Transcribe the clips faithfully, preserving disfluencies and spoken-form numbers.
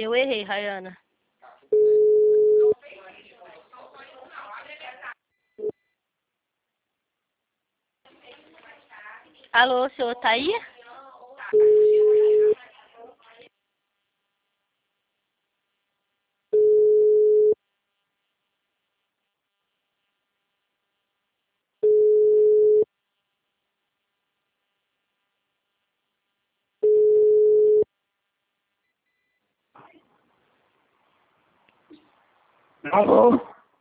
Eu errei, Rayana. Alô, o senhor tá aí? Alô?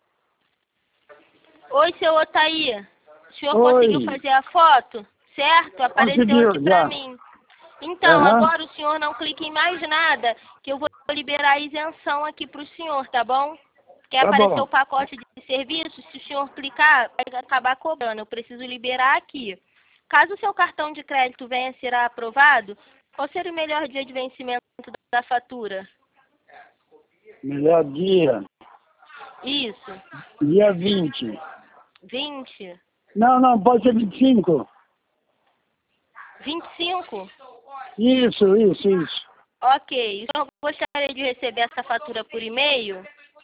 Oi, seu Otaí. O senhor Oi. conseguiu fazer a foto? Certo? Apareceu Conseguiu, aqui pra já. mim. Então, Aham. agora o senhor não clique em mais nada, que eu vou liberar a isenção aqui pro senhor, tá bom? Quer Tá aparecer bom. o pacote de serviços? Se o senhor clicar, vai acabar cobrando. Eu preciso liberar aqui. Caso o seu cartão de crédito venha a ser aprovado, qual seria o melhor dia de vencimento da fatura? Melhor dia. Isso. Dia vinte. vinte? Não, não, pode ser vinte e cinco. vinte e cinco? Isso, isso, isso. Ok. O senhor gostaria de receber essa fatura por e-mail?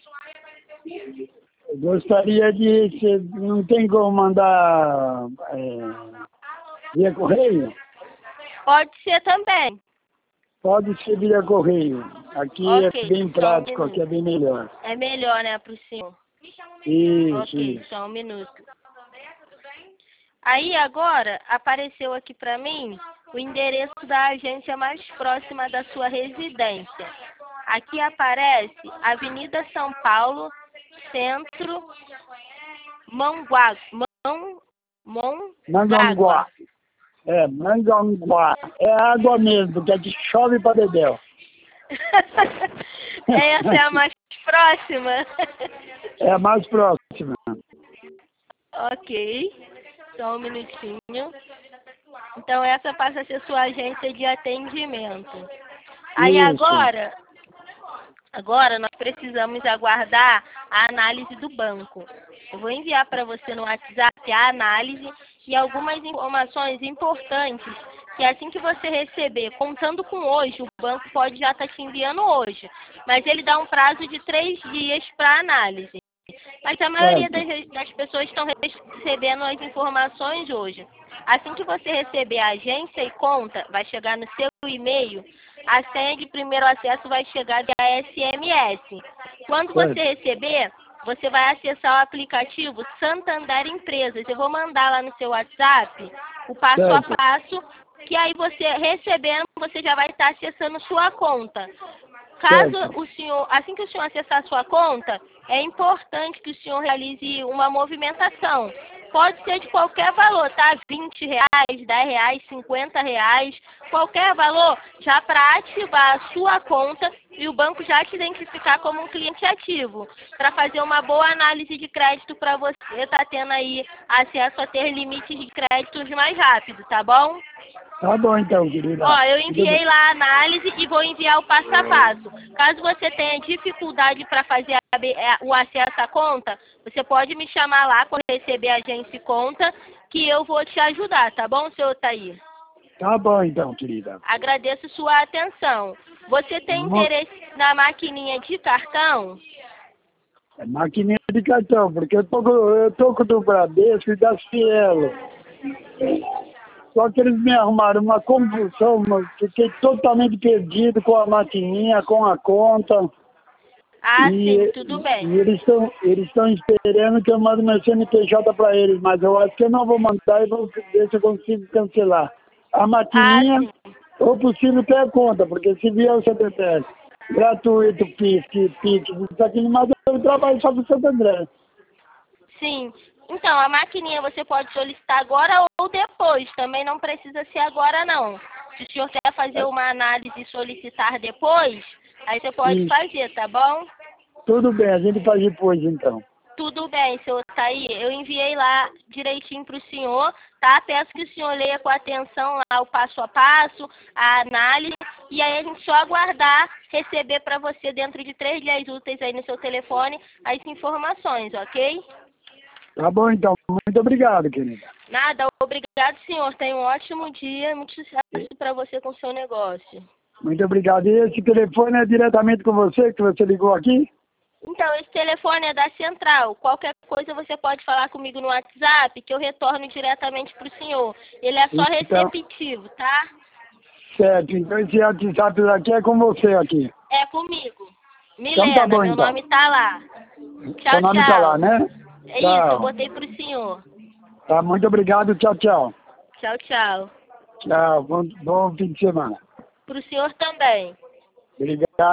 Eu gostaria de... se- Não tem como mandar é, via correio? Pode ser também. Pode ser via correio. Aqui é Ok, bem só um prático, aqui minuto. é bem melhor. É melhor, né, pro senhor? Isso, Ok, isso. só um minuto. Aí agora apareceu aqui pra mim o endereço da agência mais próxima da sua residência. Aqui aparece Avenida São Paulo, Centro, Mongaguá. Mon, Mongaguá. Manganguá. É, Manganguá. É água mesmo, porque aqui chove para dedéu. Essa é a mais próxima. É a mais próxima. Ok, só um minutinho. Então essa passa a ser sua agência de atendimento. Aí Isso. agora, agora nós precisamos aguardar a análise do banco. Eu vou enviar para você no WhatsApp a análise e algumas informações importantes que assim que você receber, contando com hoje, o banco pode já estar te enviando hoje, mas ele dá um prazo de três dias para análise. Mas a maioria Certo. das, das pessoas estão recebendo as informações hoje. Assim que você receber a agência e conta, vai chegar no seu e-mail, a senha de primeiro acesso vai chegar via S M S. Quando você Certo. receber, você vai acessar o aplicativo Santander Empresas. Eu vou mandar lá no seu WhatsApp o passo Certo. a passo, que aí você recebendo, você já vai estar acessando sua conta. Caso Certo. o senhor, assim que o senhor acessar a sua conta, é importante que o senhor realize uma movimentação. Pode ser de qualquer valor, tá? vinte reais, dez reais, cinquenta reais, qualquer valor, já para ativar a sua conta e o banco já te identificar como um cliente ativo, para fazer uma boa análise de crédito para você estar tendo aí acesso a ter limites de créditos mais rápido, tá bom? Tá bom então, querida. Ó, eu Tudo enviei bem. lá a análise e vou enviar o passo a passo. Caso você tenha dificuldade para fazer a- é, o acesso à conta, você pode me chamar lá quando receber a agência e conta, que eu vou te ajudar, tá bom, seu Otaí? Tá bom então, querida. Agradeço sua atenção. Você tem Mo- interesse na maquininha de cartão? É maquininha de cartão, porque eu tô, com- eu tô com o do Bradesco e da Cielo. Só que eles me arrumaram uma confusão, mas fiquei totalmente perdido com a maquininha, com a conta. Ah, sim, E, tudo bem. e eles estão eles estão esperando que eu mande meu C N P J para eles, mas eu acho que eu não vou mandar e vou ver se eu consigo cancelar. A Ah, maquininha, sim. ou possível ter a conta, porque se vier o C P F gratuito, Pix, Pix, isso aqui, mas eu trabalho só pro Santo André. Sim. Então, a maquininha você pode solicitar agora ou depois. Também não precisa ser agora, não. Se o senhor quer fazer uma análise e solicitar depois, aí você pode Isso. fazer, tá bom? Tudo bem, a gente faz depois então. Tudo bem, senhor Taí. Eu enviei lá direitinho para o senhor, tá? Peço que o senhor leia com atenção lá o passo a passo, a análise, e aí a gente só aguardar receber para você dentro de três dias úteis aí no seu telefone as informações, ok? Tá bom então, muito obrigado, querida. Nada, obrigado, senhor. Tenha um ótimo dia. Muito sucesso para você com o seu negócio. Muito obrigado. E esse telefone é diretamente com você, que você ligou aqui? Então, esse telefone é da central. Qualquer coisa você pode falar comigo no WhatsApp, que eu retorno diretamente para o senhor. Ele é só Então, receptivo, tá? certo. Então esse WhatsApp daqui é com você aqui. É comigo. Então Milena, tá bom, meu então. nome tá lá. Tchau, Seu nome tchau. tá lá, né? É Tchau. isso, eu botei pro senhor. Tá, muito obrigado. Tchau, tchau. Tchau, tchau. Tchau. Bom, bom fim de semana. Pro senhor também. Obrigado.